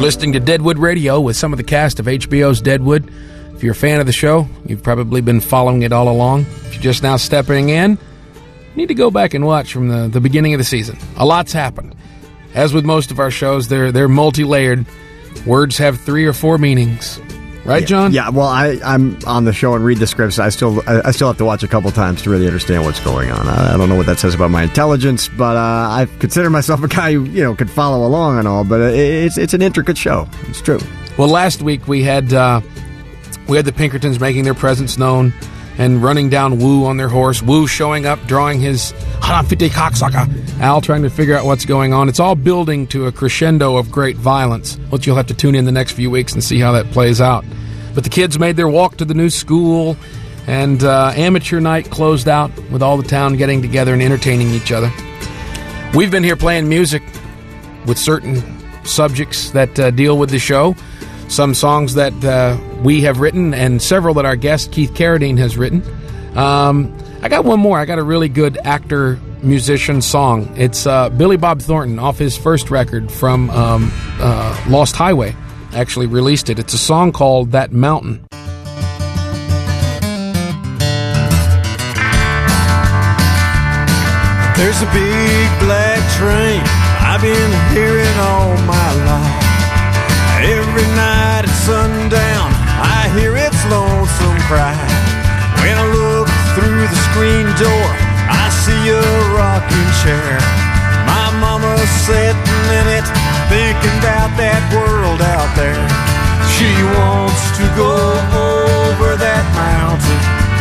listening to Deadwood Radio with some of the cast of HBO's Deadwood. If you're a fan of the show, you've probably been following it all along. If you're just now stepping in, you need to go back and watch from the beginning of the season. A lot's happened. As with most of our shows, they're multi-layered. Words have 3 or 4 meanings. Right, John? Yeah, well, I'm on the show and read the scripts. I still have to watch a couple times to really understand what's going on. I don't know what that says about my intelligence, but I consider myself a guy who, could follow along and all, but it's an intricate show. It's true. Well, last week we had the Pinkertons making their presence known and running down Woo on their horse. Woo showing up, drawing his Hanafite cocksucker. Al trying to figure out what's going on. It's all building to a crescendo of great violence, which you'll have to tune in the next few weeks and see how that plays out. But the kids made their walk to the new school, and amateur night closed out with all the town getting together and entertaining each other. We've been here playing music with certain subjects that deal with the show. Some songs that we have written and several that our guest Keith Carradine has written. I got one more. I got a really good actor-musician song. It's Billy Bob Thornton off his first record from Lost Highway. Actually released it. It's a song called That Mountain. There's a big black train I've been hearing all my life. Every night at sundown I hear its lonesome cry. When I look through the screen door I see a rocking chair. My mama's sitting in it thinking about that world out there. She wants to go over that mountain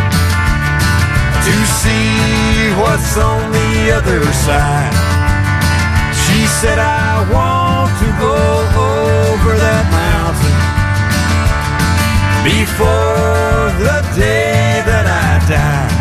to see what's on the other side. She said, I want to go over that mountain before the day that I die.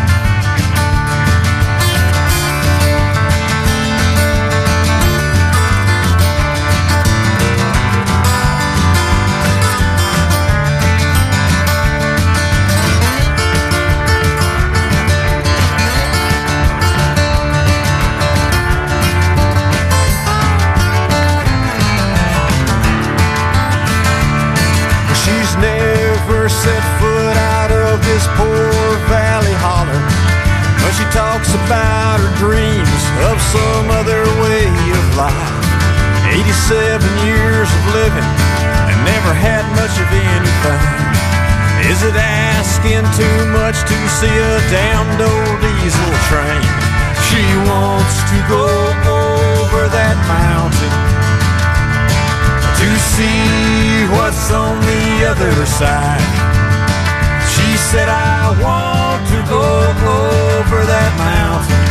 Never set foot out of this poor valley holler, but she talks about her dreams of some other way of life. 87 years of living and never had much of anything. Is it asking too much to see a damned old diesel train? She wants to go over that mountain to see what's on the other side. She said, I want to go over that mountain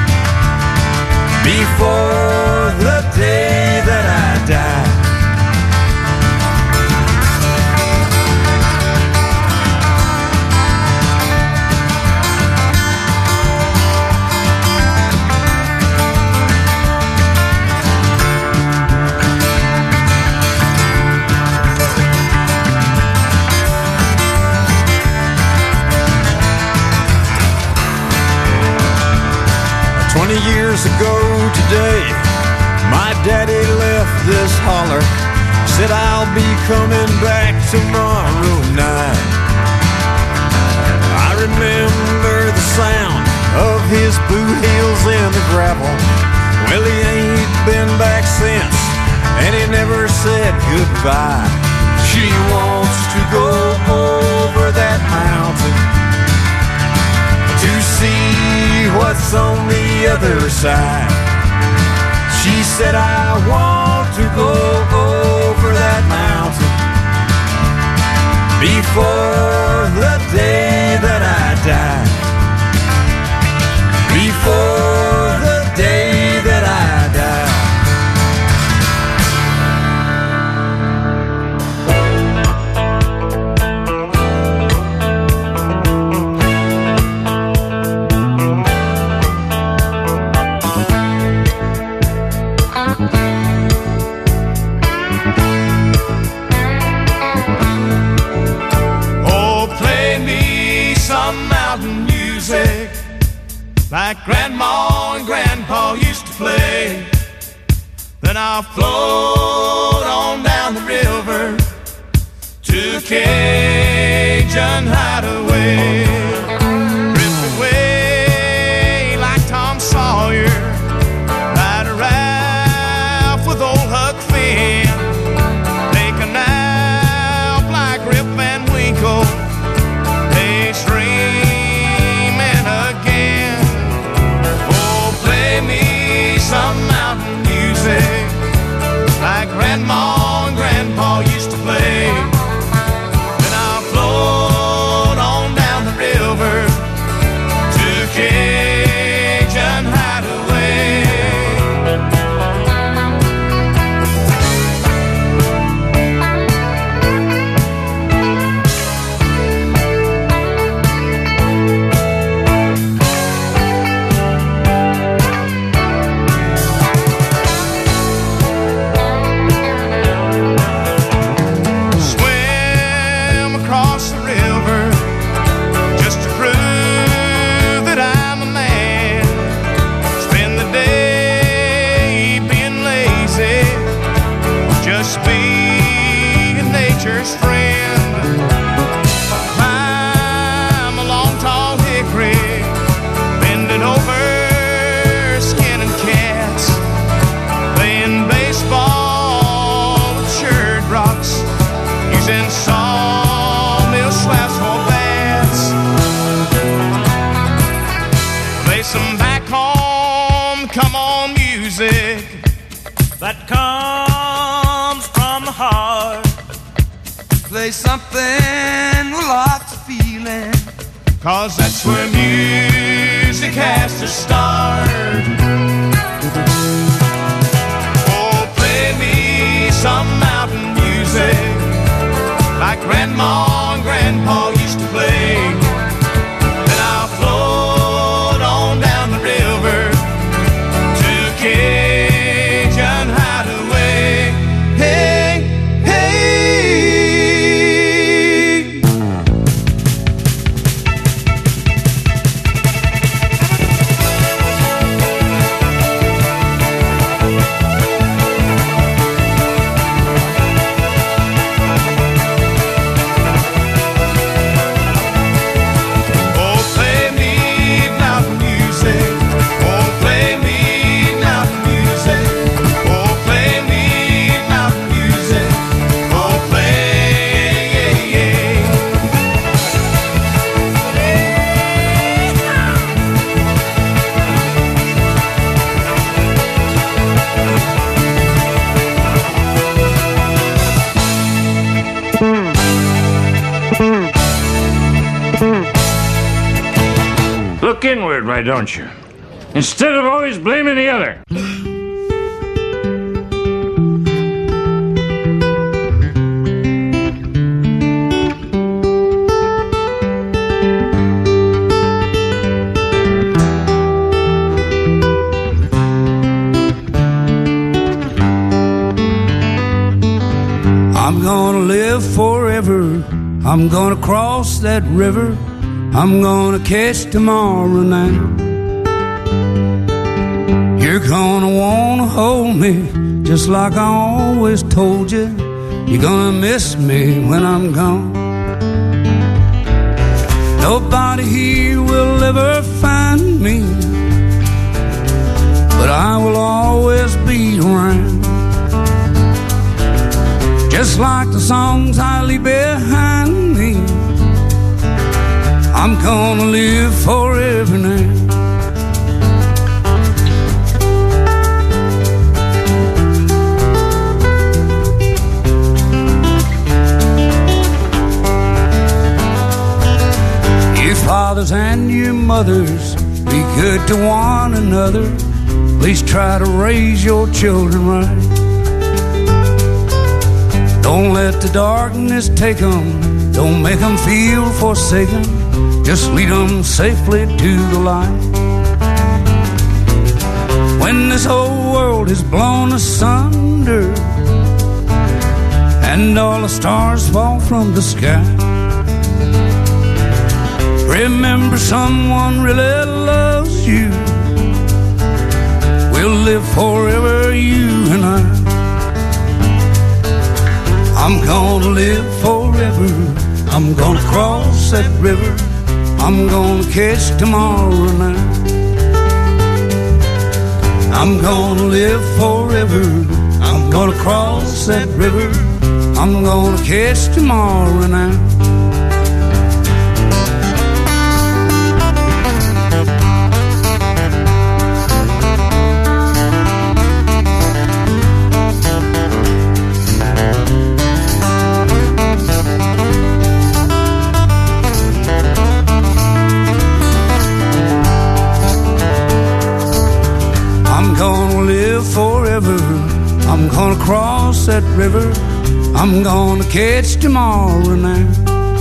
before the day that I die. 20 years ago today, my daddy left this holler. Said I'll be coming back tomorrow night. I remember the sound of his boot heels in the gravel. Well, he ain't been back since, and he never said goodbye. She wants to go over that mountain to see what's on the other side. She said, I want to go over that mountain before the day that I die. Before the day that I die. Like Grandma and Grandpa used to play. Then I'll float on down the river Cajun hideaway. Drift away like Tom Sawyer, ride a raft with old Huck Finn, take a nap like Rip Van Winkle, daydreaming again. Oh, play me some mountain music like Grandma and Grandpa used to play. Then I'll float on down the river to Cajun Hideaway. Nature's friend. Climb a long tall hickory, bending over, skinning cats, playing baseball with church rocks, using sawmill slabs for bats. Play some back home, come on music that comes from the heart. Play something with lots of feeling, 'cause that's where music has to start. Oh, play me some mountain music like Grandma and Grandpa used to play. Then I'll float on down the river to Cajun Hideaway. Hey, hey. Look inward, why don't you? Instead of always blaming the other. I'm gonna live forever. I'm gonna cross that river. I'm gonna catch tomorrow night. You're gonna wanna hold me just like I always told you. You're gonna miss me when I'm gone. Nobody here will ever find me, but I will always be around. Just like the songs I leave behind me, I'm gonna live forever now. You fathers and you mothers, be good to one another. Please try to raise your children right. Don't let the darkness take them. Don't make them feel forsaken. Just lead them safely to the light. When this whole world is blown asunder and all the stars fall from the sky, remember someone really loves you. We'll live forever, you and I. I'm gonna live forever. I'm gonna cross that river. I'm gonna catch tomorrow night. I'm gonna live forever. I'm gonna cross that river. I'm gonna catch tomorrow night. I'm gonna live forever. I'm gonna cross that river. I'm gonna catch tomorrow night.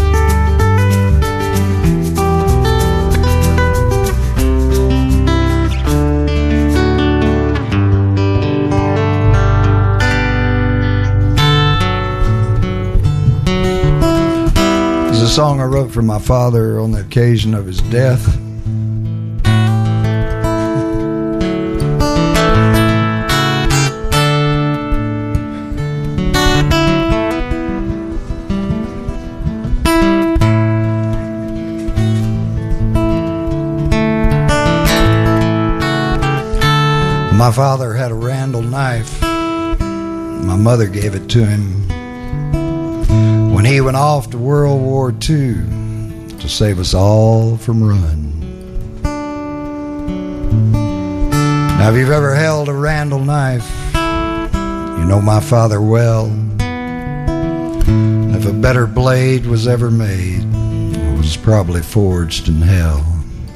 It's a song I wrote for my father on the occasion of his death. My father had a Randall knife. My mother gave it to him when he went off to World War II to save us all from ruin. Now, if you've ever held a Randall knife, you know my father well. If a better blade was ever made, it was probably forged in hell.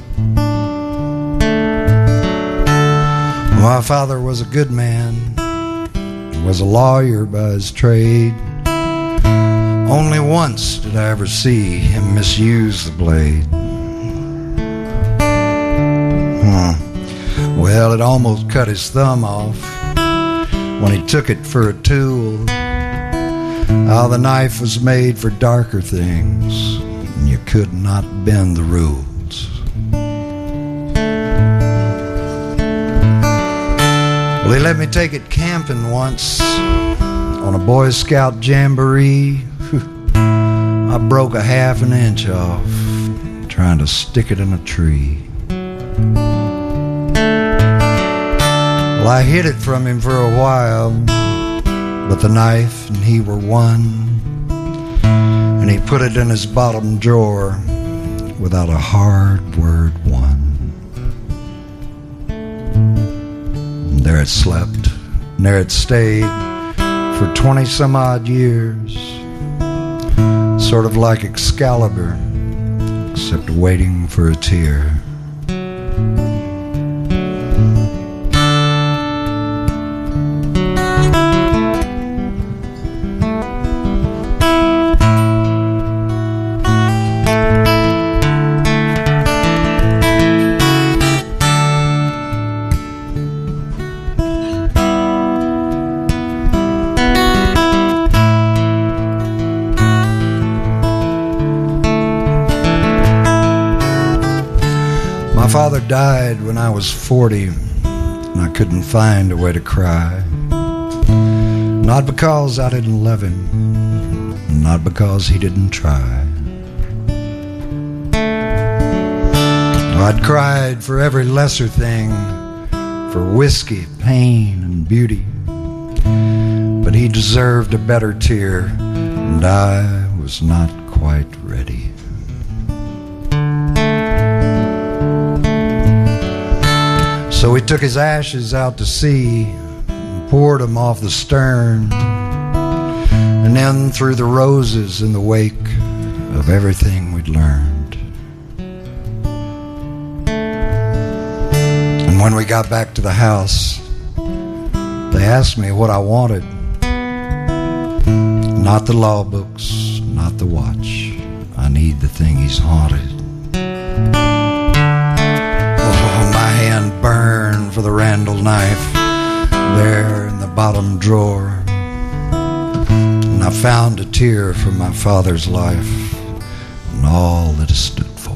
My father was a good man. He was a lawyer by his trade. Only once did I ever see him misuse the blade. Well, it almost cut his thumb off when he took it for a tool. How the knife was made for darker things, and you could not bend the rules. Well, he let me take it camping once on a Boy Scout jamboree. I broke a half an inch off trying to stick it in a tree. Well, I hid it from him for a while, but the knife and he were one, and he put it in his bottom drawer without a hard word one. There it slept, and there it stayed for 20 some odd years, sort of like Excalibur, except waiting for a tear. My father died when I was 40, and I couldn't find a way to cry. Not because I didn't love him, not because he didn't try. I'd cried for every lesser thing, for whiskey, pain, and beauty. But he deserved a better tear, and I was not quite ready. So we took his ashes out to sea and poured them off the stern, and then threw the roses in the wake of everything we'd learned. And when we got back to the house, they asked me what I wanted. Not the law books, not the watch. I need the thing he's haunted. My hand burned for the Randall knife there in the bottom drawer, and I found a tear from my father's life and all that it stood for.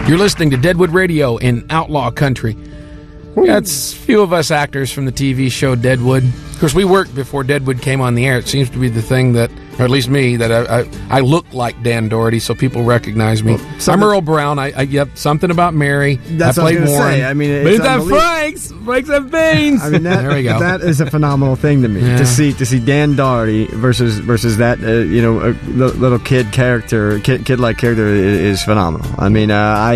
You're listening to Deadwood Radio in Outlaw Country. That's a few of us actors from the TV show Deadwood. Of course, we worked before Deadwood came on the air. It seems to be the thing that, or at least me, that I look like Dan Doherty, so people recognize me. Well, I'm Earl Brown. Yep, something about Mary. That's I played what I was Warren. say. I mean, it's that Franks have beans. I mean, there we go. That is a phenomenal thing to me to see Dan Doherty versus that little kid character, kid-like character is phenomenal. I mean,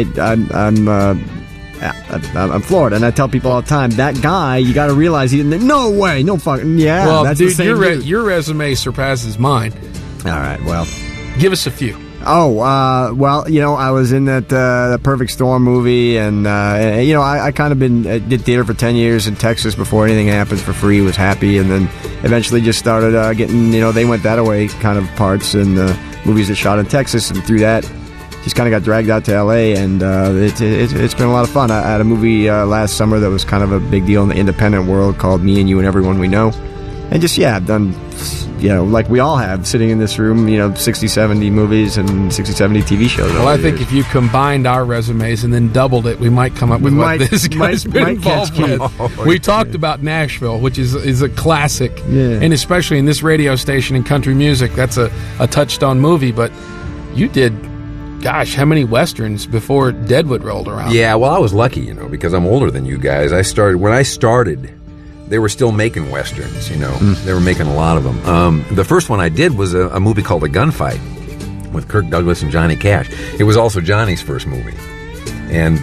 I'm Florida, and I tell people all the time, that guy, you got to realize no way, no fucking, yeah. Well, that's dude, the same dude. Your resume surpasses mine. All right, well. Give us a few. Oh, well, I was in that the Perfect Storm movie, and, I kind of did theater for 10 years in Texas before anything happens for free, was happy, and then eventually just started getting, they went that away kind of parts in movies that shot in Texas, and through that, just kind of got dragged out to L.A., and it's been a lot of fun. I had a movie last summer that was kind of a big deal in the independent world called Me and You and Everyone We Know. And just, I've done, like we all have, sitting in this room, 60, 70 movies and 60, 70 TV shows. Well, I think if you combined our resumes and then doubled it, we might come up with what this guy's been involved with. We talked about Nashville, which is a classic, and especially in this radio station in country music, that's a touchstone movie. But you did... Gosh, how many Westerns before Deadwood rolled around? Yeah, well, I was lucky, because I'm older than you guys. When I started, they were still making Westerns, They were making a lot of them. The first one I did was a movie called A Gunfight with Kirk Douglas and Johnny Cash. It was also Johnny's first movie. And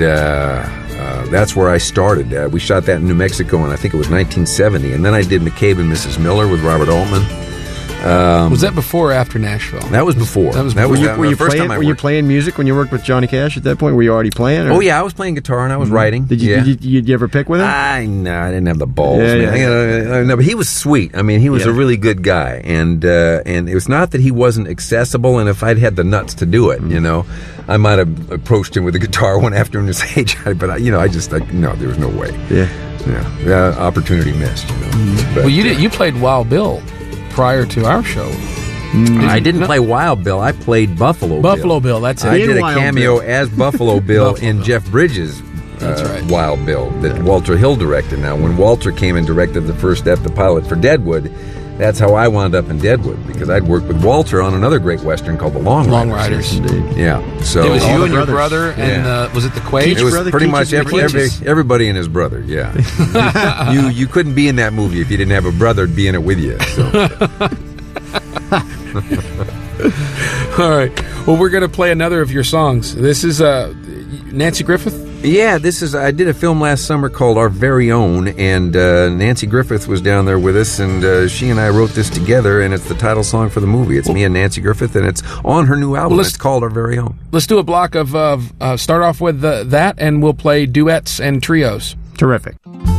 that's where I started. We shot that in New Mexico in, I think it was 1970. And then I did McCabe and Mrs. Miller with Robert Altman. Was that before or after Nashville? That was before. Were you playing music when you worked with Johnny Cash at that point? Were you already playing? Or? Oh, yeah, I was playing guitar and I was writing. Did you ever pick with him? No, I didn't have the balls. No, but he was sweet. I mean, he was a really good guy. And it was not that he wasn't accessible, and if I'd had the nuts to do it, I might have approached him with a guitar one afternoon and said, hey, Johnny, but no, there was no way. Yeah. Opportunity missed, But, well, you played Wild Bill prior to our show. I didn't play Wild Bill. I played Buffalo Bill, that's it. I did a cameo as Buffalo Bill in Jeff Bridges' Wild Bill that Walter Hill directed. Now, when Walter came and directed the first step, the pilot for Deadwood, that's how I wound up in Deadwood, because I'd worked with Walter on another great Western called The Long Riders. Indeed. Yeah. So it was you and your brother, and was it the Quake? It was pretty much everybody and his brother, yeah. You couldn't be in that movie if you didn't have a brother be in it with you. So. All right. Well, we're going to play another of your songs. This is Nancy Griffith? Yeah, I did a film last summer called Our Very Own, and Nancy Griffith was down there with us, and she and I wrote this together, and it's the title song for the movie. It's me and Nancy Griffith, and it's on her new album. It's called Our Very Own. Let's do a block of start off with that, and we'll play duets and trios. Terrific.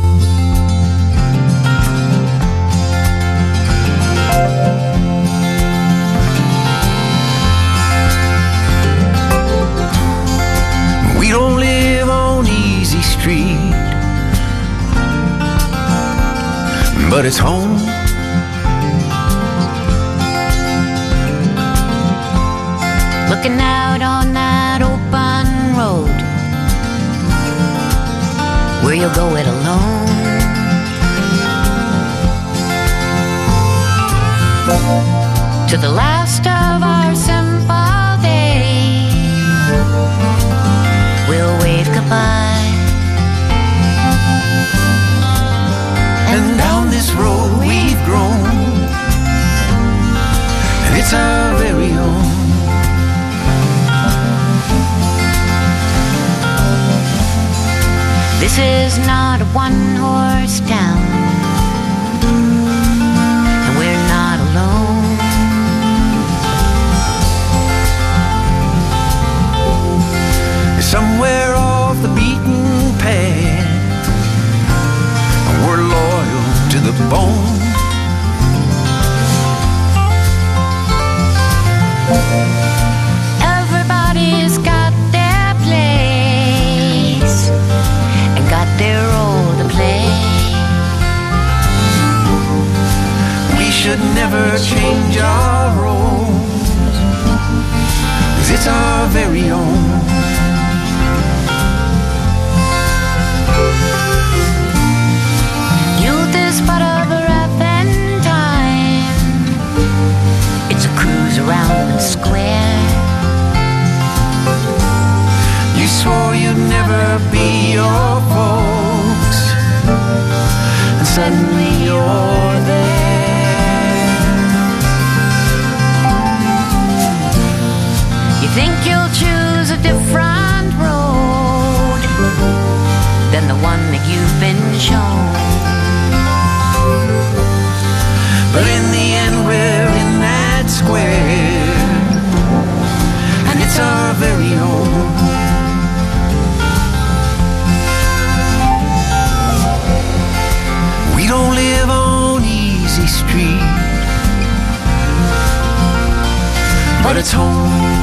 Street, but it's home. Looking out on that open road, where you'll go it alone. To the last of our simple days, we'll wave goodbye. And down this road we've grown, and it's our very own. This is not a one-horse town, and we're not alone. Somewhere off the beaten path, we're loyal to the bone. Everybody's got their place and got their role to play. We should never change our roles, 'cause it's our very own. But in the end we're in that square, and it's our very own. We don't live on Easy Street, but it's home.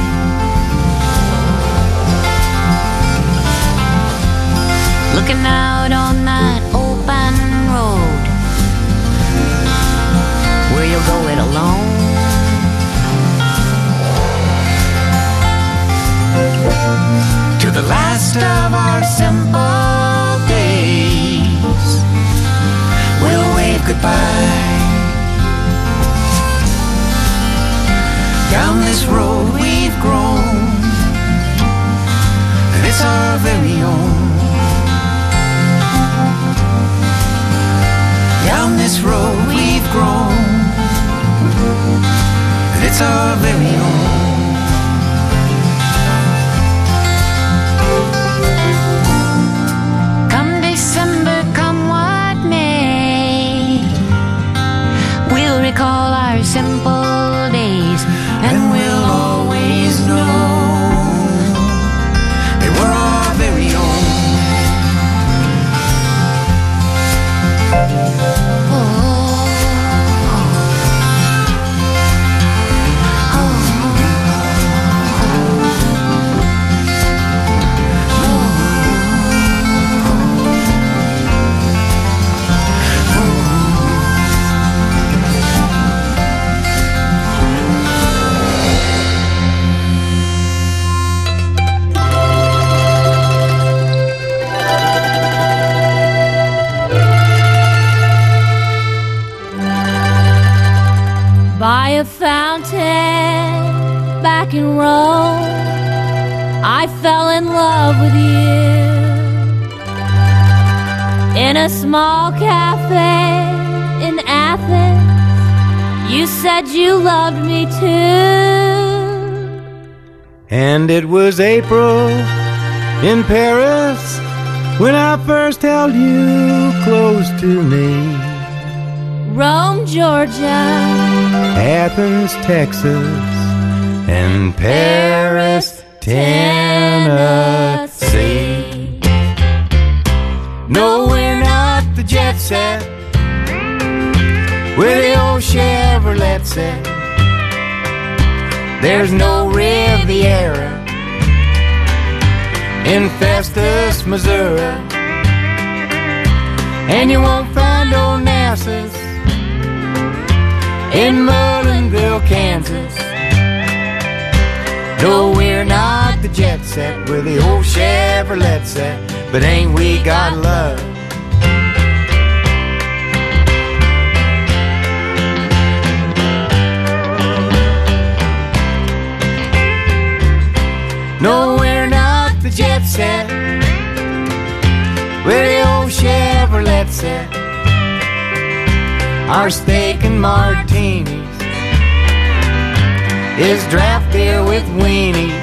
Looking out on that open road, where you'll go it alone. To the last of our simple days, we'll wave goodbye. Down this road we've grown, and it's our very own. Down this road we've grown, and it's our very own. Come December, come what may, we'll recall our simple days, and we'll always know they were our very own. By a fountain back in Rome, I fell in love with you. In a small cafe in Athens, you said you loved me too. And it was April in Paris when I first held you close to me. Rome, Georgia, Athens, Texas, and Paris, Tennessee. No, we're not the jet set where the old Chevrolet set. There's no Riviera in Festus, Missouri, and you won't find Onassis in Mullinville, Kansas. No, we're not the jet set, we're the old Chevrolet set, but ain't we got love? No, we're not the jet set, we're the old Chevrolet set. Our steak and martinis is draft beer with weenies.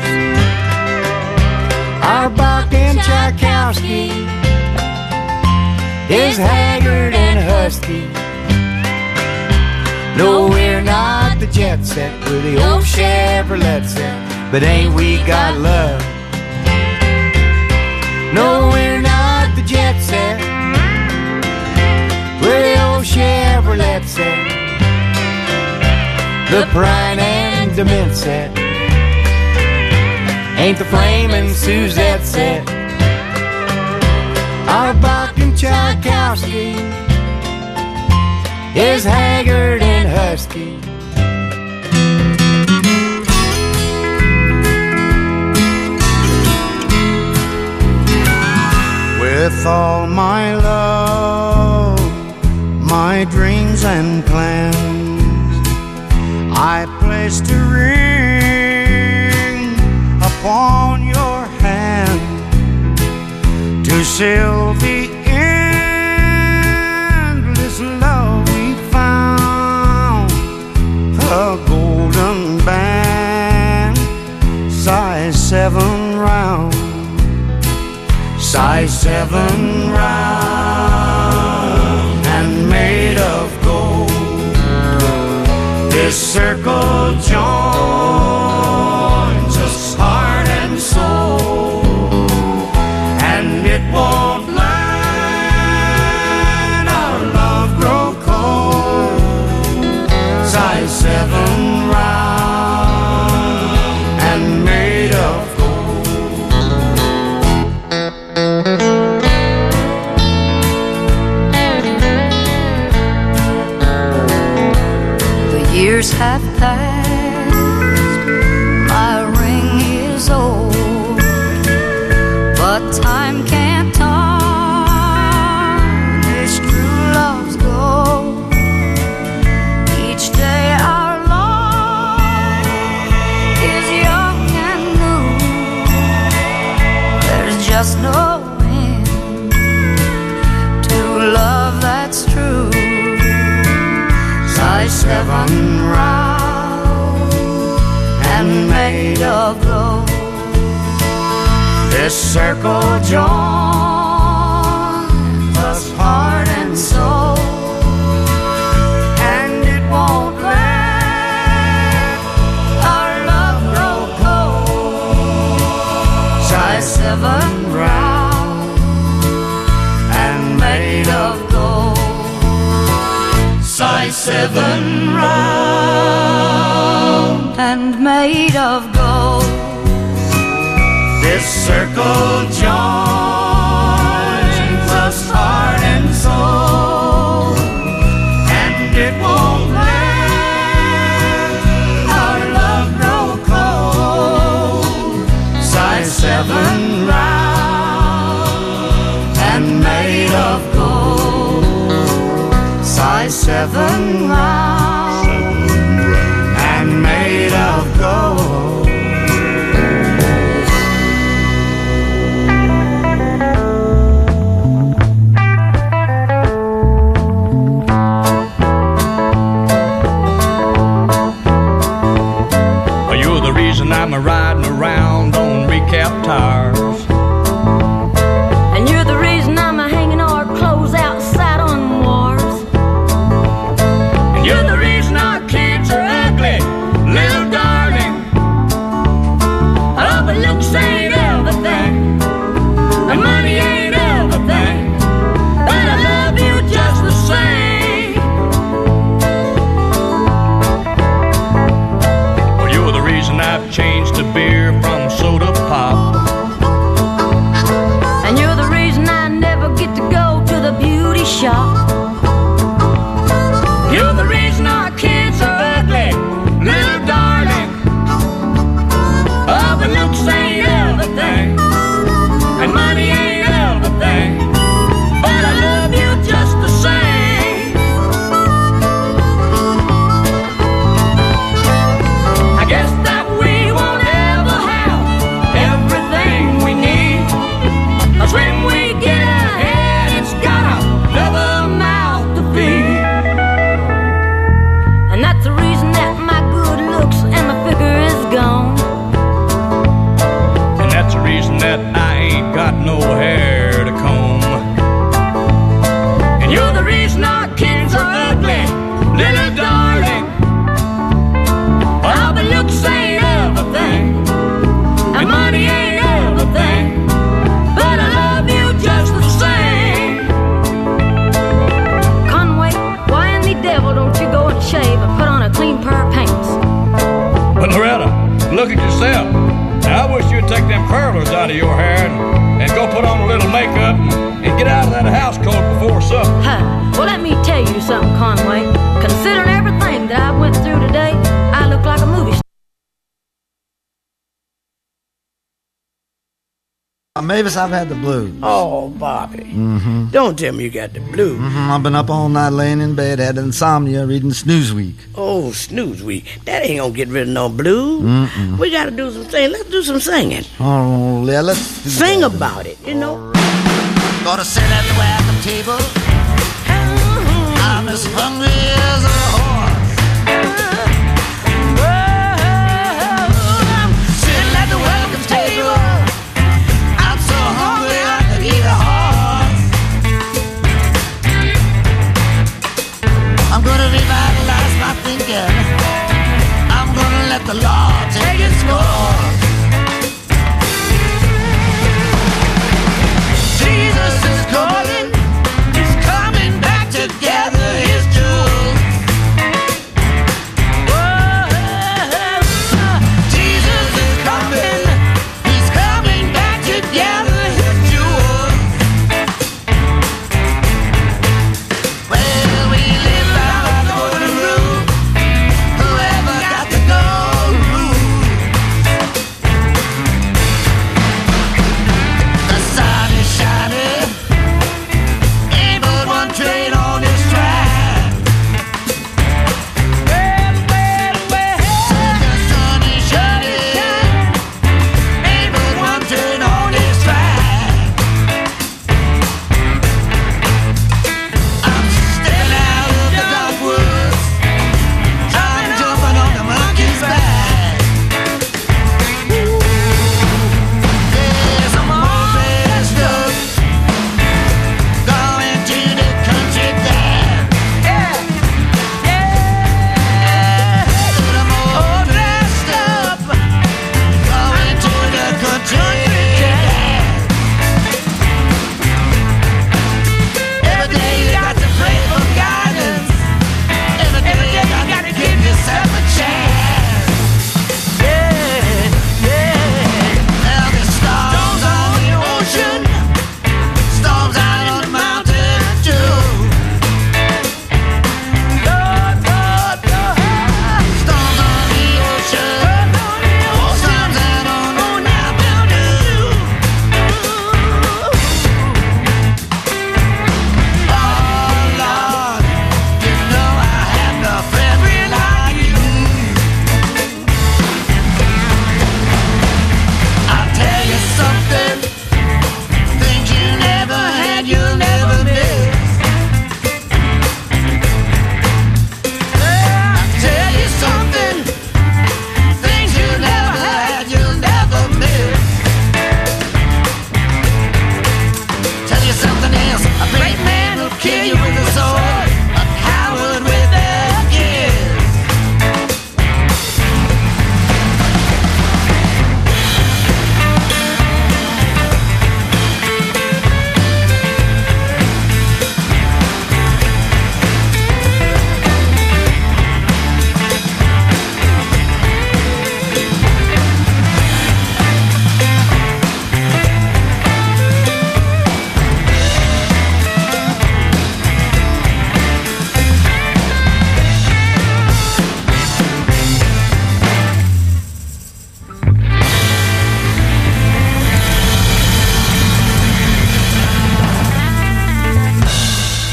Our Bach and Tchaikovsky is haggard and husky. No, we're not the jet set, we're the old Chevrolet set, but ain't we got love? No, we're not the jet set, we're the old Chevrolet set, the Prine and Dement set, ain't the Flamin' Suzette set. Our Bach and Tchaikovsky is haggard and husky. With all my love, my dreams and plans, I placed a ring upon your hand to seal the endless love we found. A golden band, size 7 round, size 7 round, and made of gold. This circle joins us heart and soul, and it won't let our love grow cold. Size 7 round and made of years have passed, my ring is old, but time can't tarnish true love's gold. Each day our love is young and new. There's just no end to love that's true. Size 7 round and made of gold. This circle joins us heart and soul, and it won't let our love grow cold. Size 7 round and made of gold. Size 7 round and made of gold. This circle joins us heart and soul, and it won't let our love grow cold. Size 7 round and made of gold. Size 7 round and made of gold. You're the reason I'm riding around on recap tires, and you're the reason I'm hanging our clothes outside on wharves. You're the reason our kids are ugly, little darling. Oh, but looks ain't everything, and money ain't everything, but I love you just the same. Well, you're the reason I've changed to beer from soda pop, and you're the reason I never get to go to the beauty shop. You're the reason our kids are ugly, little darling. Oh, but looks ain't everything, and money ain't everything, but I love you just the same. I guess that we won't ever have everything we need, 'cause when we get ahead, it's got another mouth to feed. And that's the reason that my good looks and my figure is gone. And that's the reason that I ain't got no hair to comb. And you're the reason our kids are ugly, little darling. Oh, but looks ain't everything, and money ain't everything, but I love you just the same. Conway, why in the devil don't you go and shave and put on a clean pair of pants? But Loretta, look at yourself. Now, I wish you'd take them curlers out of your hair and go put on a little makeup and get out of that house coat before supper. Huh. Well, let me tell you something, Conway. Considering everything that I went through today, I look like a movie star. Mavis, I've had the blues. Oh, Bobby. Mm-hmm. Don't tell me you got the blues. Mm-hmm. I've been up all night laying in bed, had insomnia, reading Snoozeweek. Oh, Snoozeweek. That ain't gonna get rid of no blues. Mm-mm. We gotta do some singing. Let's do some singing. Oh, yeah, let's sing about it, you know. Right. Gonna sit at the welcome table. I'm as hungry as a horse. Sitting at the welcome table. I'm so hungry I could eat a horse. I'm gonna revitalize my thinking.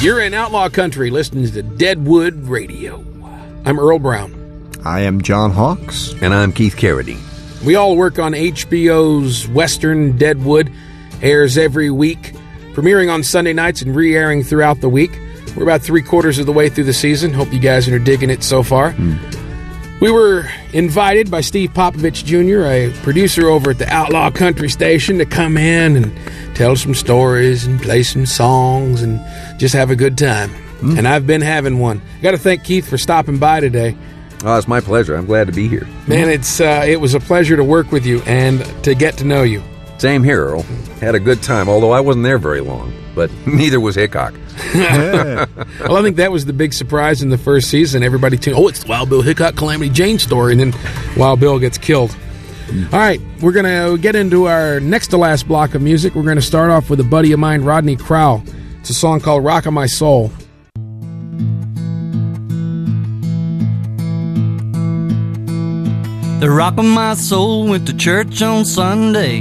You're in Outlaw Country listening to Deadwood Radio. I'm Earl Brown. I am John Hawkes. And I'm Keith Carradine. We all work on HBO's Western Deadwood. Airs every week, premiering on Sunday nights and re-airing throughout the week. We're about 3/4 of the way through the season. Hope you guys are digging it so far. We were invited by Steve Popovich Jr., a producer over at the Outlaw Country Station, to come in and tell some stories and play some songs and just have a good time. And I've been having one. Got to thank Keith for stopping by today. Oh, it's my pleasure. I'm glad to be here. Man, it was a pleasure to work with you and to get to know you. Same here, Earl. Had a good time, although I wasn't there very long, but neither was Hickok. Well, I think that was the big surprise in the first season. Everybody tuned, it's Wild Bill Hickok, Calamity Jane story, and then Wild Bill gets killed. All right, we're going to get into our next to last block of music. We're going to start off with a buddy of mine, Rodney Crowell. It's a song called Rock of My Soul. The rock of my soul went to church on Sunday.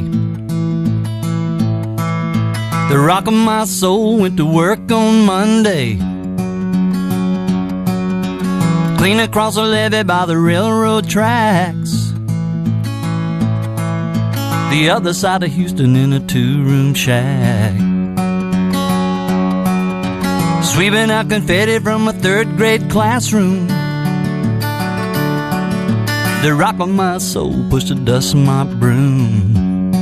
The rock of my soul went to work on Monday. Clean across the levee by the railroad tracks. The other side of Houston in a 2-room shack. Sweeping out confetti from a 3rd grade classroom. The rock of my soul pushed the dust in my broom.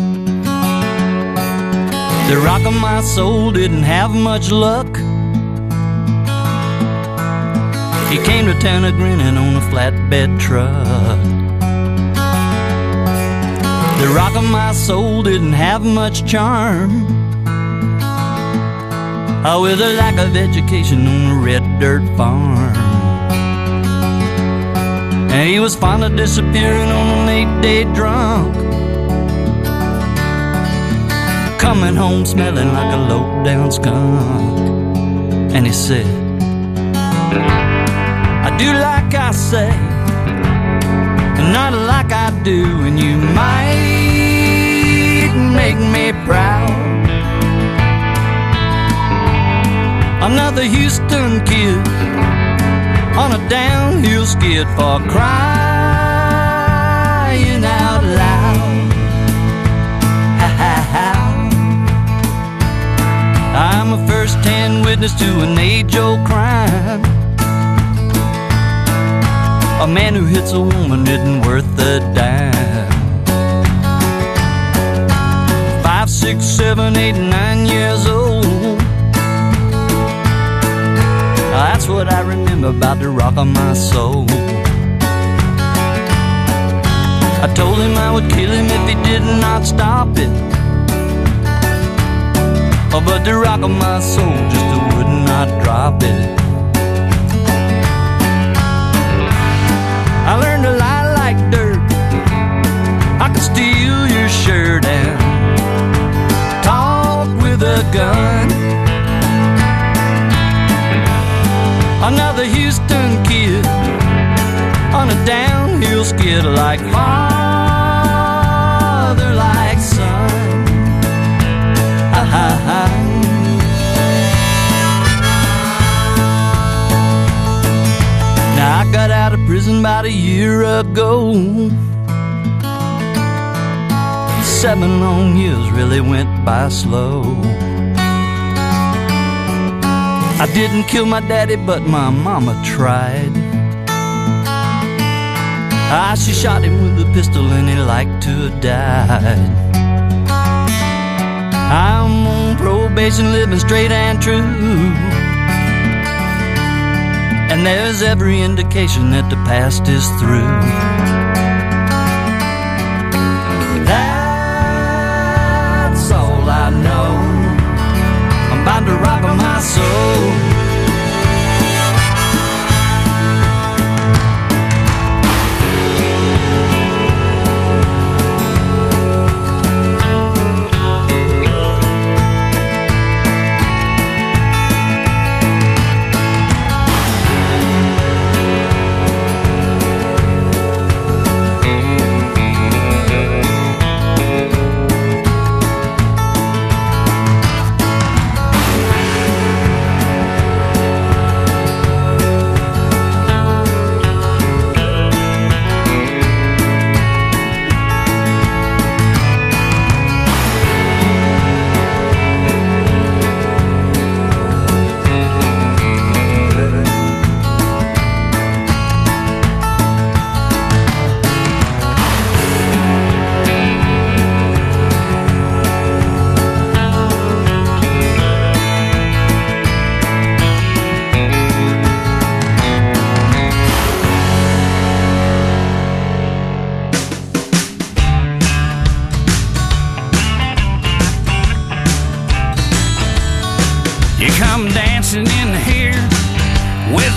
The rock of my soul didn't have much luck. He came to town a-grinning on a flatbed truck. The rock of my soul didn't have much charm. With a lack of education on a red dirt farm. And he was fond of disappearing on an 8-day drunk, coming home smelling like a low-down skunk. And he said, I do like I say, and not like I do, and you might make me proud. Another Houston kid on a downhill skid for crying out loud. Ha ha ha. I'm a first-hand witness to an age-old crime. A man who hits a woman isn't worth a dime. 5, 6, 7, 8, 9 years old. That's what I remember about the rock of my soul. I told him I would kill him if he did not stop it. Oh, but the rock of my soul just would not drop it. I learned to lie like dirt. I could steal your shirt and talk with a gun. Another Houston kid on a downhill skid, like father, like son. Ha ha ha. Now I got out of prison about a year ago. 7 long years really went by slow. I didn't kill my daddy, but my mama tried. She shot him with a pistol and he liked to have died. I'm on probation, living straight and true, and there's every indication that the past is through. That's all I know. I'm about to rock on my soul.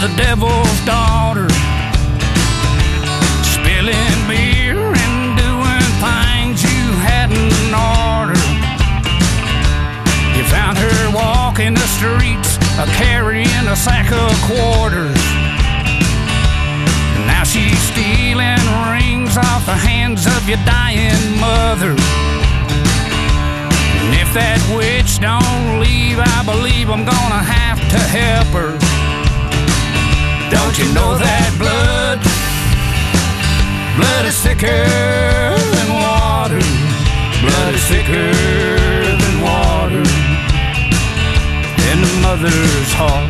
the devil's daughter, spilling beer and doing things you hadn't ordered. You found her walking the streets, carrying a sack of quarters. Now she's stealing rings off the hands of your dying mother. And if that witch don't leave, I believe I'm gonna have to help her. Don't you know that blood is thicker than water. Blood is thicker than water in the mother's heart.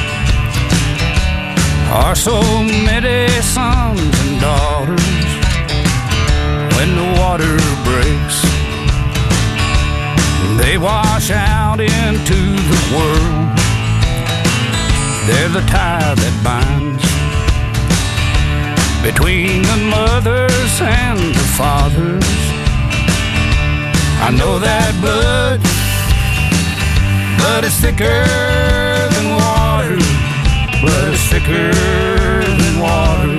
Are so many sons and daughters when the water breaks, they wash out into the world. They're the tie that binds between the mothers and the fathers. I know that blood is thicker than water. Blood is thicker than water.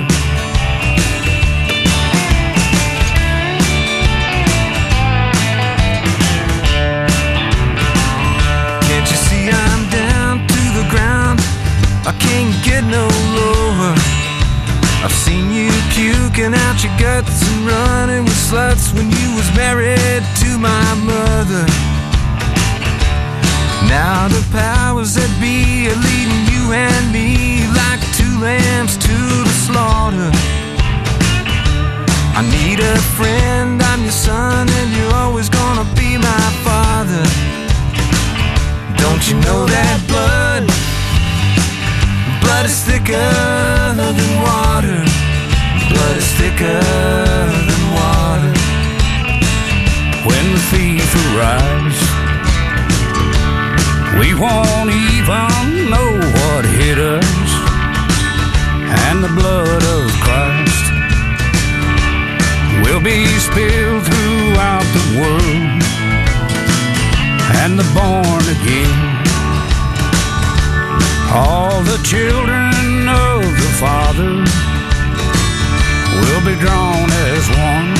Can't you see I'm down to the ground? I can't get no lower. I've seen you puking out your guts and running with sluts when you was married to my mother. Now the powers that be are leading you and me like two lambs to the slaughter. I need a friend, I'm your son, and you're always gonna be my father. Don't you know that blood is thicker than water. Blood is thicker than water. When the thief arrives, we won't even know what hit us. And the blood of Christ will be spilled throughout the world. And the born again, all the children of the Father will be drawn as one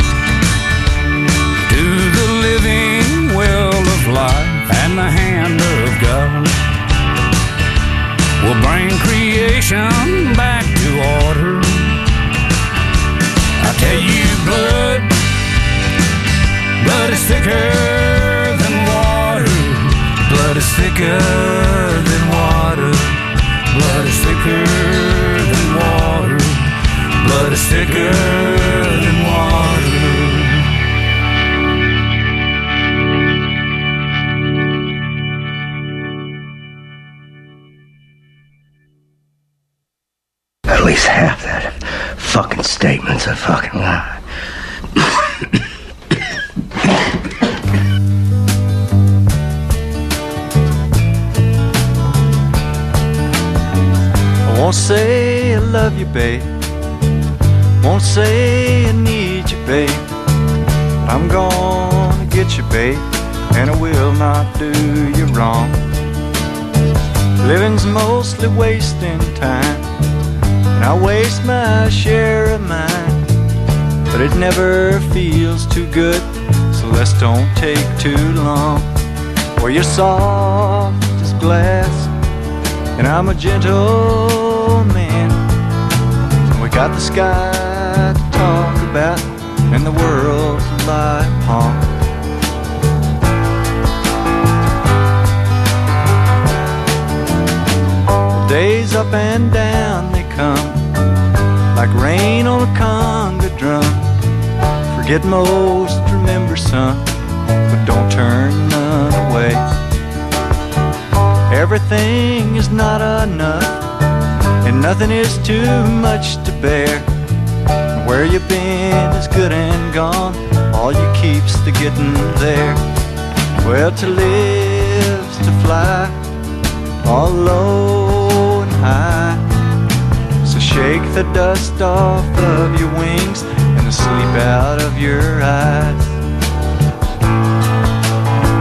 to the living well of life. And the hand of God will bring creation back to order. I tell you, blood is thicker than water. Blood is thicker than water. Blood is thicker than water. Blood is thicker than water. At least half that fucking statement's a fucking lie. I won't say I love you, babe. Won't say I need you, babe. But I'm gonna get you, babe, and I will not do you wrong. Living's mostly wasting time, and I waste my share of mine. But it never feels too good, so let's don't take too long. Well, you're soft as glass, and I'm a gentle man. And we got the sky to talk about, and the world to lie upon. Well, days up and down they come, like rain on a conga drum. Forget most, remember some, but don't turn none away. Everything is not enough, and nothing is too much to bear. Where you've been is good and gone, all you keep's the getting there. Well, to live's to fly, all low and high. So shake the dust off of your wings and the sleep out of your eyes.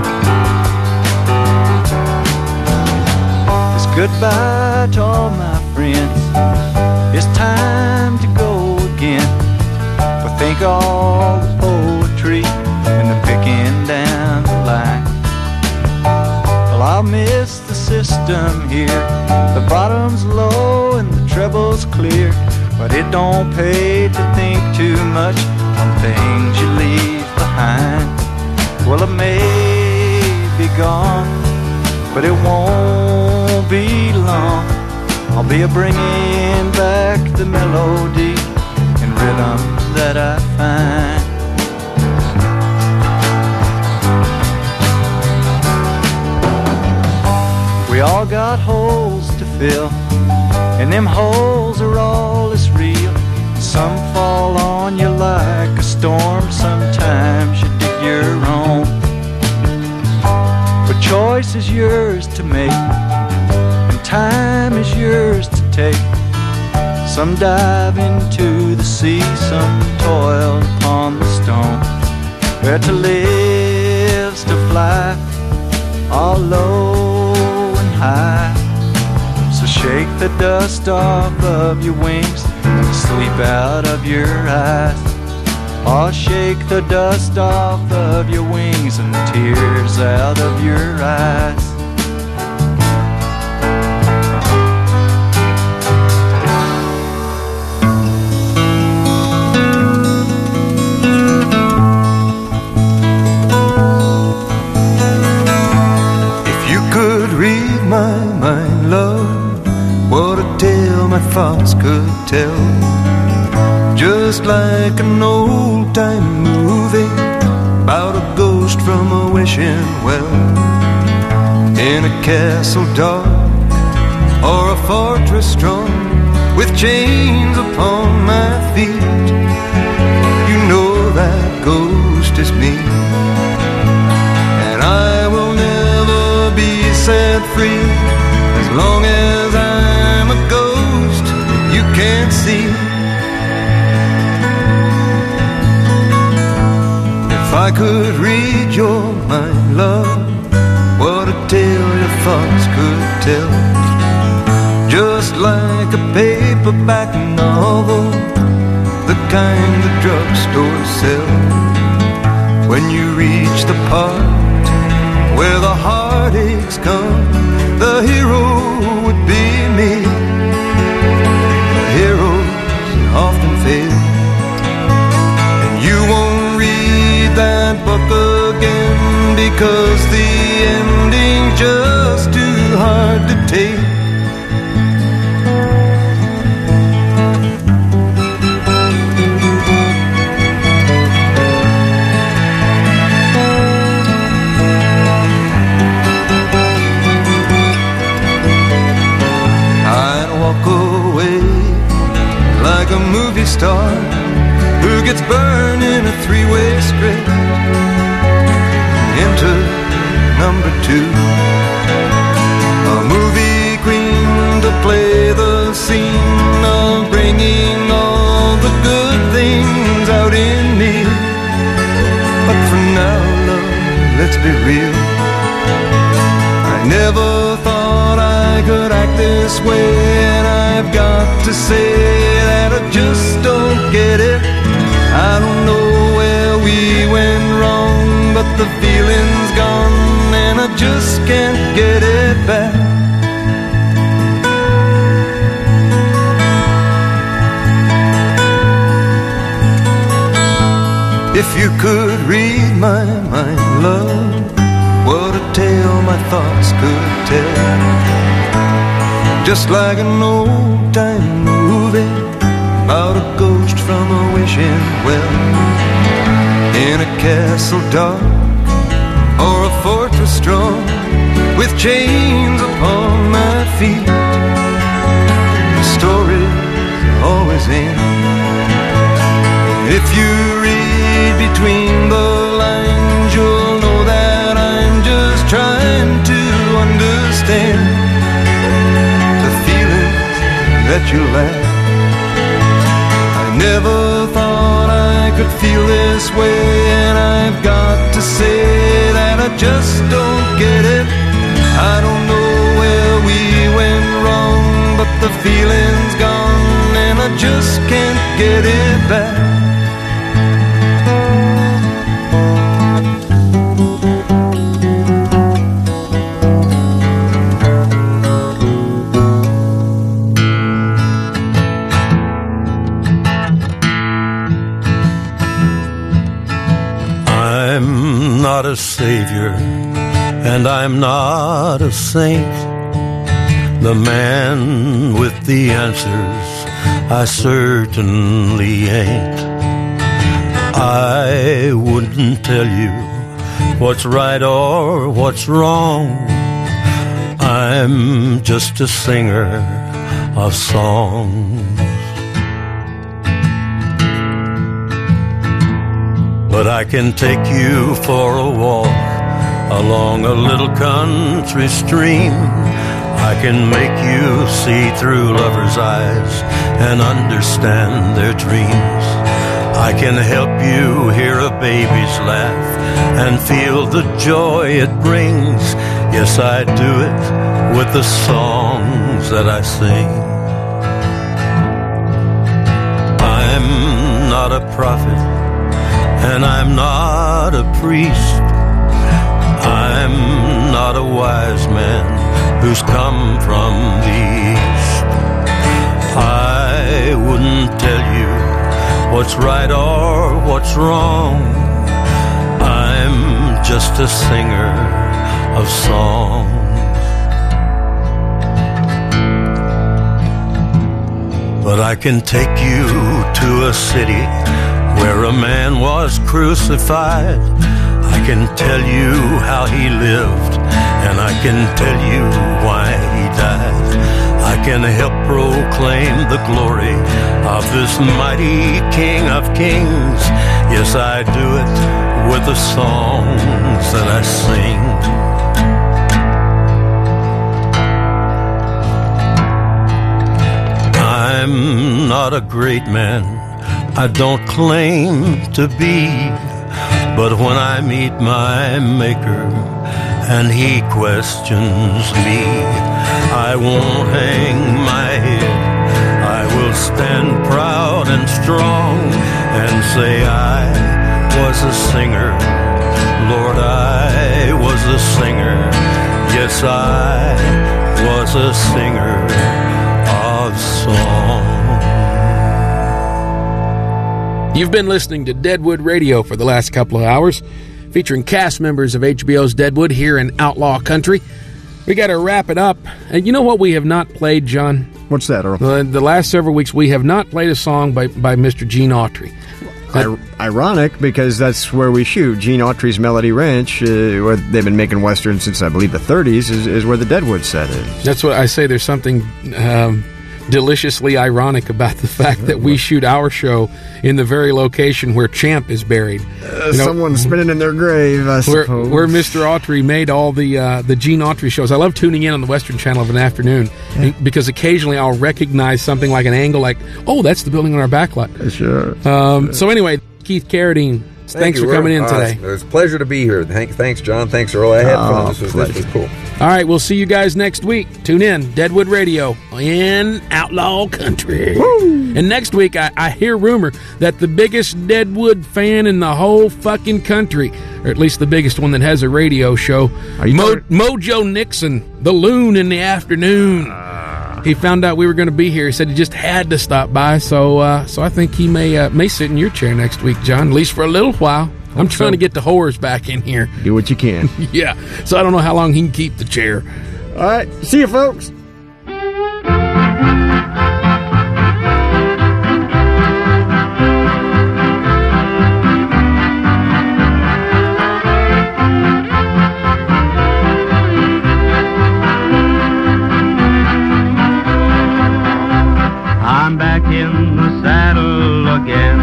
Goodbye to all my footprints. It's time to go again. But think all the poetry and the picking down the line. Well, I'll miss the system here. The bottom's low and the treble's clear. But it don't pay to think too much on things you leave behind. Well, it may be gone, but it won't be long. I'll be bringing back the melody and rhythm that I find. We all got holes to fill, and them holes are all that's real. Some fall on you like a storm, sometimes you dig your own. But choice is yours to make, and time is yours to take. Some dive into the sea, some toil upon the stone. Where to live's to fly, all low and high. So shake the dust off of your wings and sleep out of your eyes. Oh, shake the dust off of your wings and tears out of your eyes. If you could read my mind, love, what a tale my thoughts could tell. Just like an old-time movie about a ghost from a wishing well, in a castle dark or a fortress strong, with chains upon my feet. You know that ghost is me, and I will never be set free as long as I'm a ghost that you can't see. If I could read your mind, love, what a tale your thoughts could tell. Just like a paperback novel, the kind the drugstores sell. When you reach the part where the heartaches come, the hero would be me. The heroes often fail, and you won't read that book again because the ending's just too hard to take. I'd walk away like a movie star who gets burned in a three-way script. Enter number two, a movie queen to play the scene of bringing all the good things out in me. But for now, love, let's be real, I never thought I could act this way, and I've got to say that I just don't get it. I don't know where we went wrong, but the feeling's gone and I just can't get it back. If you could read my mind, love, what a tale my thoughts could tell. Just like an old-time movie about a ghost from a wishing well, in a castle dark or a fortress strong, with chains upon my feet. The story's always in. If you read between the lines, you'll know that I'm just trying to understand the feelings that you lack. I never thought I could feel this way, and I've got to say that I just don't get it. I don't know where we went wrong, but the the feeling's gone and I just can't get it back. I'm not a savior, and I'm not a saint. The man with the answers, I certainly ain't. I wouldn't tell you what's right or what's wrong. I'm just a singer of songs. But I can take you for a walk along a little country stream. I can make you see through lovers' eyes and understand their dreams. I can help you hear a baby's laugh and feel the joy it brings. Yes, I do it with the songs that I sing. I'm not a prophet, and I'm not a priest. I'm not a wise man who's come from the east. I wouldn't tell you what's right or what's wrong. I'm just a singer of songs. But I can take you to a city where a man was crucified. I can tell you how he lived, and I can tell you why he died. I can help proclaim the glory of this mighty King of Kings. Yes, I do it with the songs that I sing. I'm not a great man, I don't claim to be, but when I meet my Maker and He questions me, I won't hang my head. I will stand proud and strong and say I was a singer. Lord, I was a singer. Yes, I was a singer of song. You've been listening to Deadwood Radio for the last couple of hours, featuring cast members of HBO's Deadwood here in Outlaw Country. We got to wrap it up. And you know what we have not played, John? What's that, Earl? The last several weeks, we have not played a song by Mr. Gene Autry. Ironic, because that's where we shoot. Gene Autry's Melody Ranch, where they've been making westerns since, I believe, the 30s, is where the Deadwood set is. That's what I say. There's something deliciously ironic about the fact that we shoot our show in the very location where Champ is buried. Someone's spinning in their grave, I suppose. Where Mr. Autry made all the Gene Autry shows. I love tuning in on the Western Channel of an afternoon, because occasionally I'll recognize something like an angle like, oh, that's the building on our backlot. Sure. So anyway, Keith Carradine, thanks for coming in today. It was a pleasure to be here. Thanks, John. Thanks, Earl. I had fun. This was cool. All right, we'll see you guys next week. Tune in, Deadwood Radio in Outlaw Country. Woo! And next week, I hear rumor that the biggest Deadwood fan in the whole fucking country, or at least the biggest one that has a radio show, Mojo Nixon, the loon in the afternoon. He found out we were going to be here. He said he just had to stop by, so I think he may sit in your chair next week, John, at least for a little while. I'm trying to get the whores back in here. Do what you can. Yeah, so I don't know how long he can keep the chair. All right, see you, folks. I'm back in the saddle again,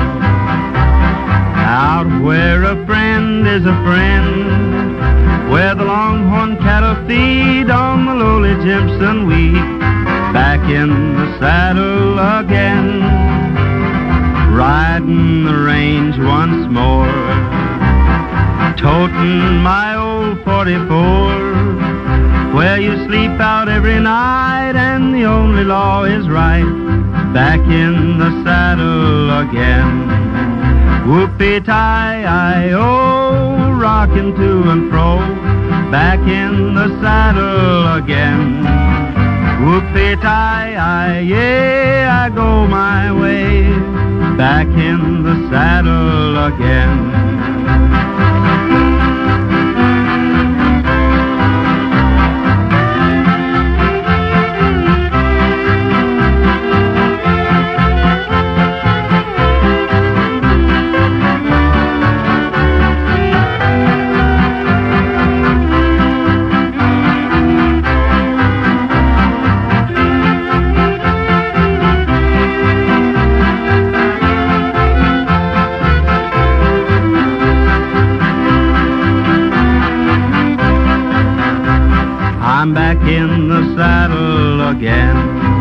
out where a friend is a friend, where the longhorn cattle feed on the lowly Jimson wheat. Back in the saddle again, riding the range once more, toting my old 44. where you sleep out every night and the only law is right. Back in the saddle again. Whoopee-tie-I-O, rocking to and fro. Back in the saddle again. Whoopee-tie-I, yeah, I go my way. Back in the saddle again. I'm back in the saddle again,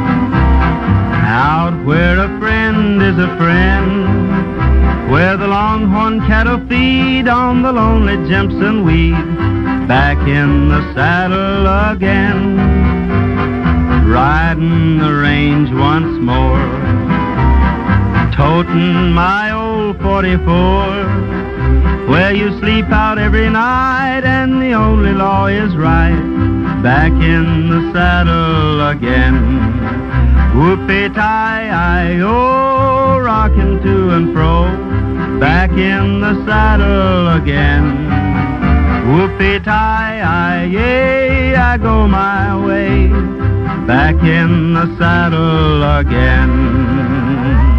out where a friend is a friend, where the longhorn cattle feed on the lonely Jimson weed. Back in the saddle again, riding the range once more, toting my old 44, where you sleep out every night and the only law is right. Back in the saddle again. Whoopee-tie-I-O, rocking to and fro. Back in the saddle again. Whoopee-tie-I, yeah, I go my way. Back in the saddle again.